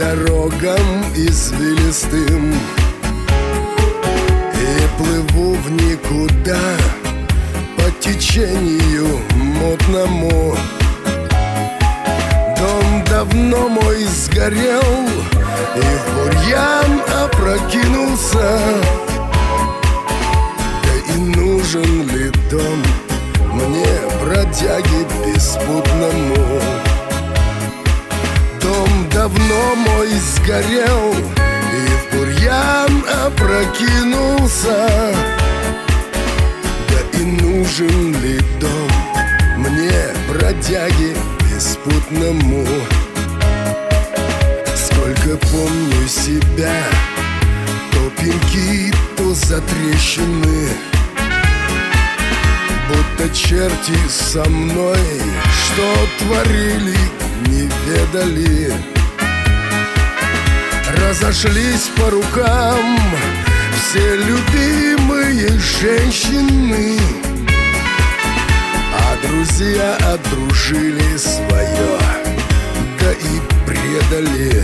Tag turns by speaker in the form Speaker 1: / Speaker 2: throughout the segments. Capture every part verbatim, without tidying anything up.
Speaker 1: дорогам извилистым и плыву в никуда по течению мутному. Дом давно мой сгорел и в бурьян опрокинулся. Да и нужен ли дом мне, бродяге беспутному? Дом давно мой сгорел и в бурьян опрокинулся. Да и нужен ли дом мне, бродяге беспутному? Сколько помню себя, то пеньки, то затрещины, будто черти со мной что творили, не ведали. Разошлись по рукам все любимые женщины, а друзья отдружили свое, да и предали.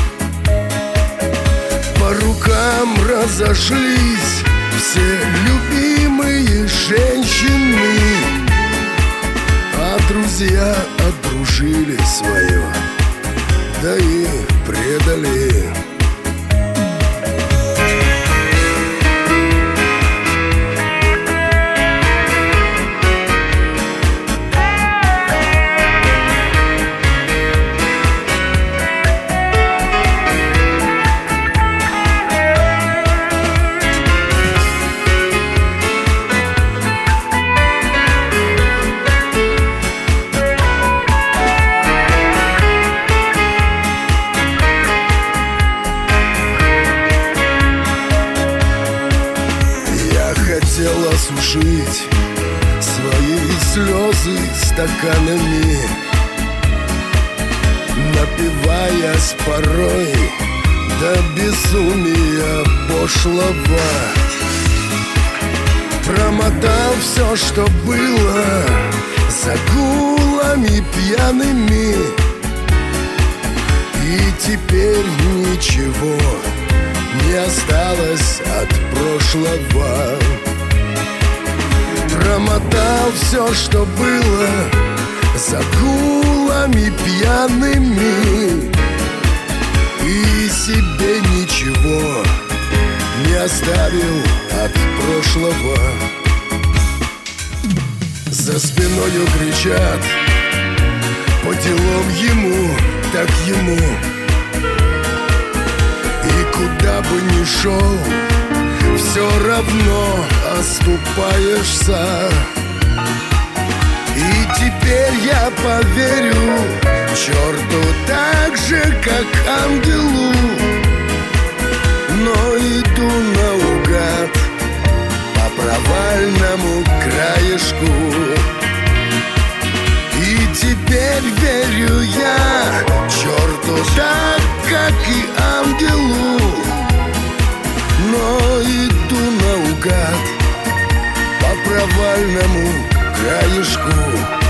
Speaker 1: По рукам разошлись все любимые женщины, а друзья отдружили свое, да и предали. Хотел осушить свои слезы стаканами, напиваясь порой до безумия пошлого. Промотал все, что было, загулами пьяными, и теперь ничего не осталось от прошлого. Промотал все, что было, загулами пьяными, и себе ничего не оставил от прошлого. За спиною кричат: по делам ему, так ему. И куда бы ни шел, все равно оступаешься. И теперь я поверю черту так же, как ангелу, но иду наугад по провальному краешку. И теперь верю я черту так, как и ангелу, но иду наугад по провальному краешку.